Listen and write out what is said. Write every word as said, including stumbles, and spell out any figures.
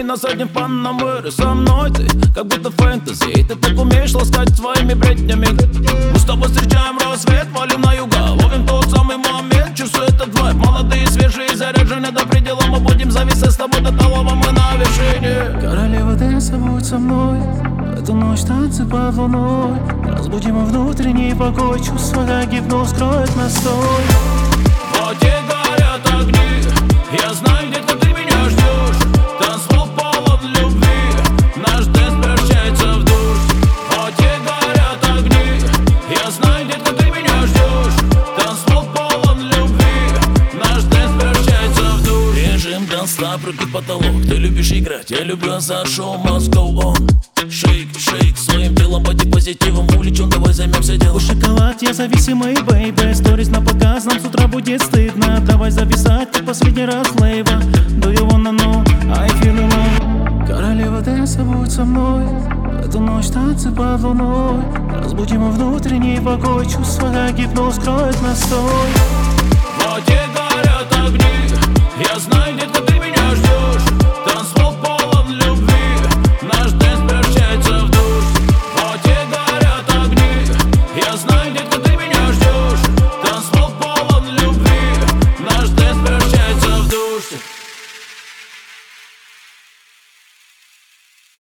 на заднем фанном мире. Со мной ты, как будто фэнтези, и ты так умеешь ласкать своими бреднями. Мы с тобой встречаем рассвет, валим на юга, ловим тот самый момент, чувствую этот вайб. Молодые, свежие, заряжены до предела. Мы будем зависать с тобой до талого, мы на вершине. Королева дэнса, будь со мной. Эту ночь танцы под луной. Разбудим внутренний покой. Чувства, как гипноз, кроет настой. Вот и горят огни. Я знаю, где-то ты меня ждешь. Танцпол полон любви. Наш дэнс превращается в душ. Вот и горят огни. Я знаю, где-то ты меня ждешь. Танцпол полон любви. Наш дэнс превращается в душ. Режим дэнс-стап, руки в потолок. Ты любишь играть, я люблю азарт, шоу must go on. Шейк, шейк, своим телом бодипозитивом увлечен, давай займемся делом. У шоколад, я зависимый, бейбэ. Сторис на показ, нам с утра будет стыдно. Давай зависать, как последний раз лейва. Do you wanna know, I feel alone. Королева дэнса, будь со мной. Эту ночь танцы под луной. Разбудим внутренний покой. Чувства, как гипноз, кроет настой. Вот и горят огни. Я знаю, где